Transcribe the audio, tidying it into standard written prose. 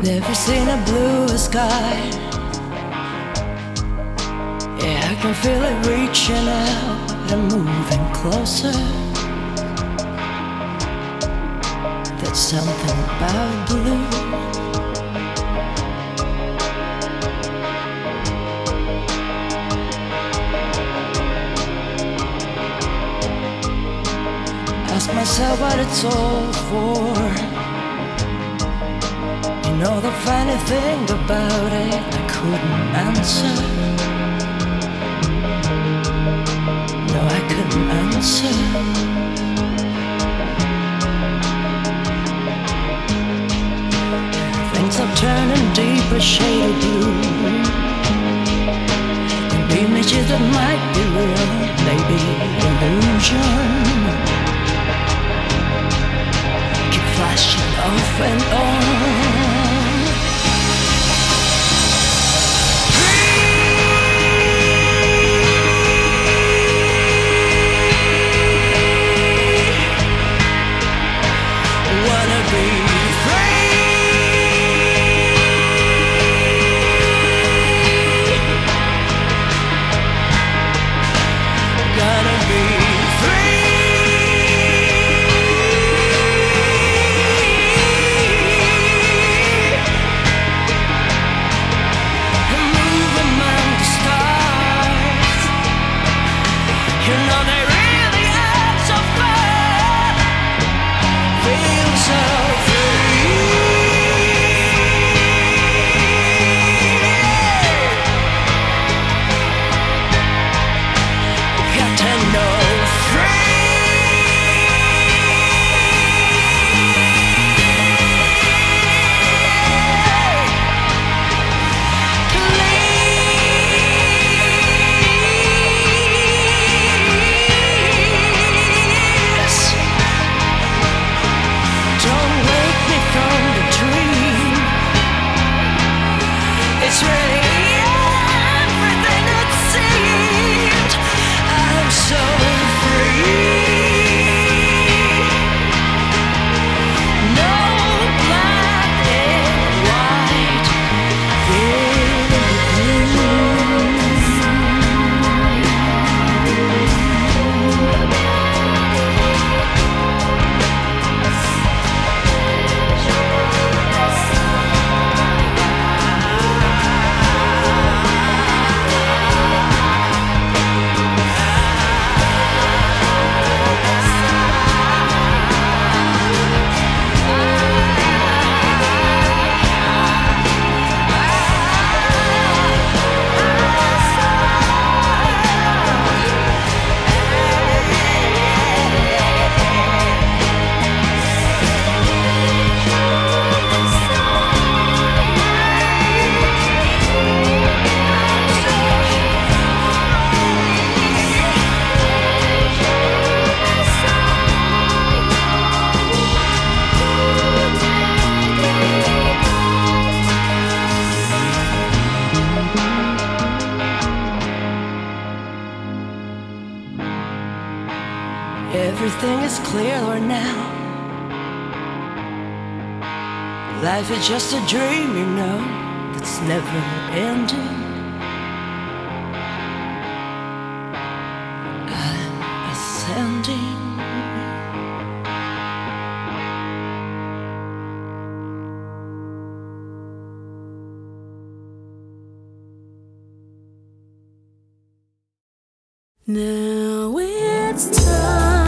Never seen a blue sky. Yeah, I can feel it reaching out and moving closer. There's something about blue. Ask myself what it's all for. You know the funny thing about it, I couldn't answer. No, I couldn't answer. Things are turning deeper shade of blue. And images that might be real, maybe illusion, keep flashing off and on. Everything is clearer now. Life is just a dream, you know, that's never ending. I'm ascending. No.